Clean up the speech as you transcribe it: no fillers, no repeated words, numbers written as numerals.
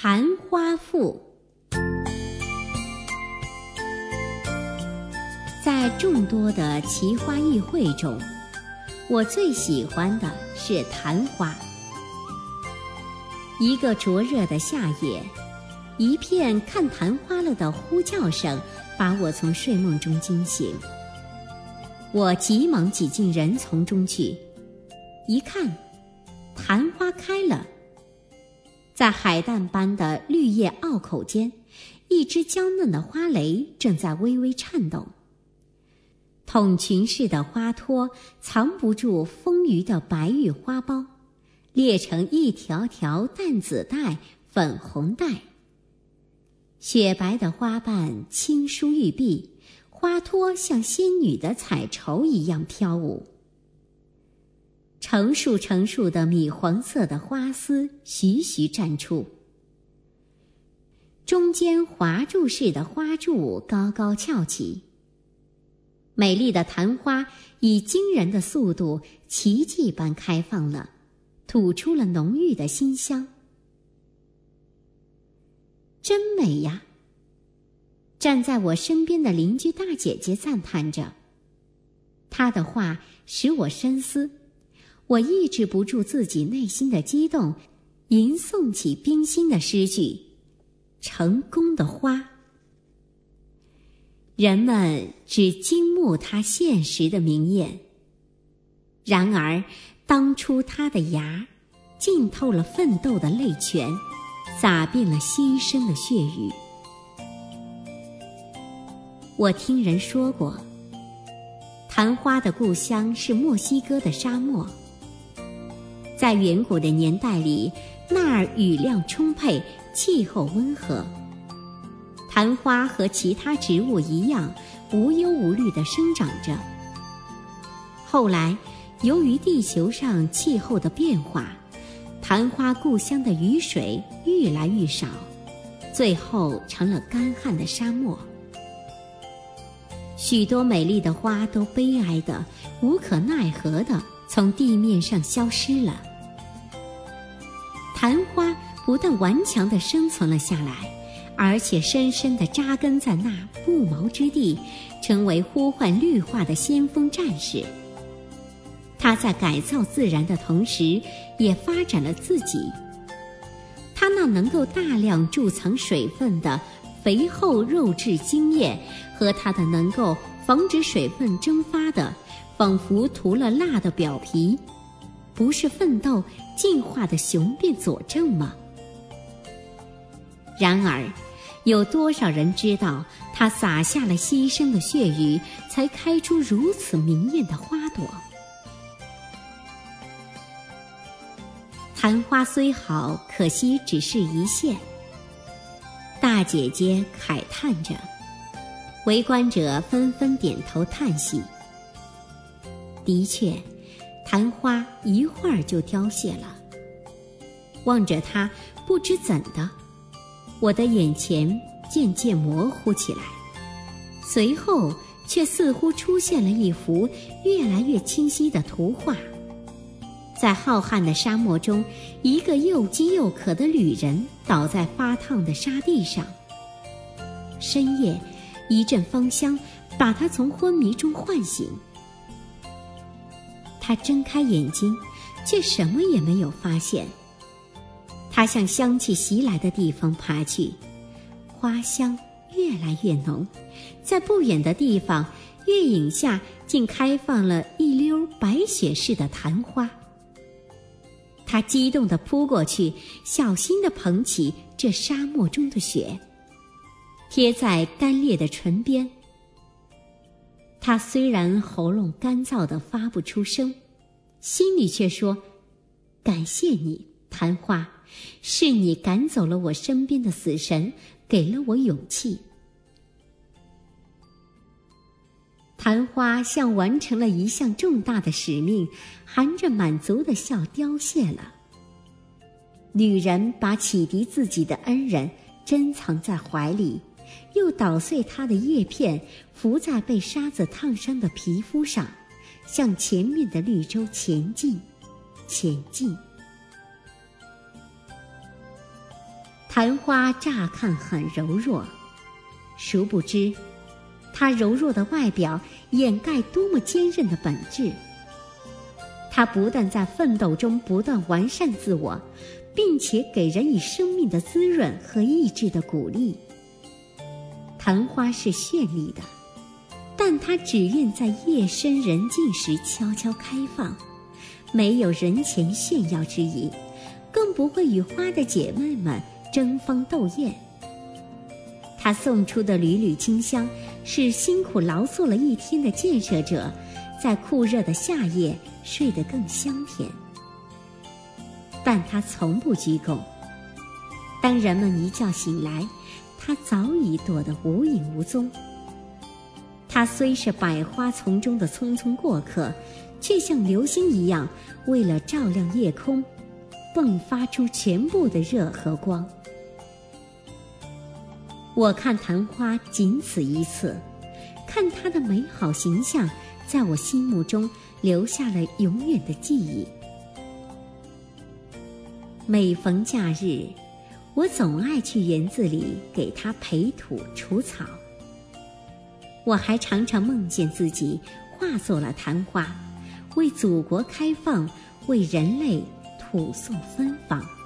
昙花赋。在众多的奇花异卉中，我最喜欢的是昙花。一个灼热的夏夜，一片看昙花了的呼叫声把我从睡梦中惊醒。我急忙挤进人丛中去，一看，昙花开了。在海蛋般的绿叶拗口间，一只娇嫩的花蕾正在微微颤动。筒裙式的花托藏不住丰腴的白玉花苞，列成一条条淡紫带、粉红带。雪白的花瓣轻舒玉臂，花托像仙女的彩绸一样飘舞。成束成束的米黄色的花丝徐徐绽出，中间华柱式的花柱高高翘起。美丽的昙花以惊人的速度奇迹般开放了，吐出了浓郁的馨香。真美呀！站在我身边的邻居大姐姐赞叹着，她的话使我深思，我抑制不住自己内心的激动，吟诵起冰心的诗句：成功的花。人们只惊慕它现实的明艳，然而当初它的芽浸透了奋斗的泪泉，洒遍了牺牲的血雨。我听人说过，昙花的故乡是墨西哥的沙漠。在远古的年代里，那儿雨量充沛，气候温和。昙花和其他植物一样，无忧无虑地生长着。后来，由于地球上气候的变化，昙花故乡的雨水越来越少，最后成了干旱的沙漠。许多美丽的花都悲哀地、无可奈何地从地面上消失了。昙花不但顽强地生存了下来，而且深深地扎根在那不毛之地，成为呼唤绿化的先锋战士。它在改造自然的同时，也发展了自己。它那能够大量贮藏水分的肥厚肉质茎叶，和它的能够防止水分蒸发的仿佛涂了蜡的表皮，不是奋斗进化的雄辩佐证吗？然而，有多少人知道它洒下了牺牲的血雨，才开出如此明艳的花朵？昙花虽好，可惜只是一现。大姐姐慨叹着，围观者纷纷点头叹息。的确，昙花一会儿就凋谢了。望着它，不知怎的，我的眼前渐渐模糊起来，随后却似乎出现了一幅越来越清晰的图画。在浩瀚的沙漠中，一个又饥又渴的旅人倒在发烫的沙地上。深夜，一阵芳香把他从昏迷中唤醒。他睁开眼睛，却什么也没有发现。他向香气袭来的地方爬去，花香越来越浓，在不远的地方，月影下竟开放了一溜白雪似的昙花。他激动地扑过去，小心地捧起这沙漠中的雪，贴在干裂的唇边。他虽然喉咙干燥得发不出声，心里却说：感谢你，昙花，是你赶走了我身边的死神，给了我勇气。昙花像完成了一项重大的使命，含着满足的笑凋谢了。女人把启迪自己的恩人珍藏在怀里，又捣碎它的叶片，浮在被沙子烫伤的皮肤上，向前面的绿洲前进，前进。 昙花乍看很柔弱，殊不知它柔弱的外表掩盖多么坚韧的本质。它不但在奋斗中不断完善自我，并且给人以生命的滋润和意志的鼓励。昙花是绚丽的，但它只愿在夜深人静时悄悄开放，没有人前炫耀之意，更不会与花的姐妹们争芳斗艳。它送出的缕缕清香，是辛苦劳作了一天的建设者在酷热的夏夜睡得更香甜。但它从不鞠躬，当人们一觉醒来，它早已躲得无影无踪。它虽是百花丛中的匆匆过客，却像流星一样，为了照亮夜空，迸发出全部的热和光。我看昙花仅此一次，看它的美好形象在我心目中留下了永远的记忆。每逢假日，我总爱去园子里给它培土除草。我还常常梦见自己化作了昙花，为祖国开放，为人类吐送芬芳。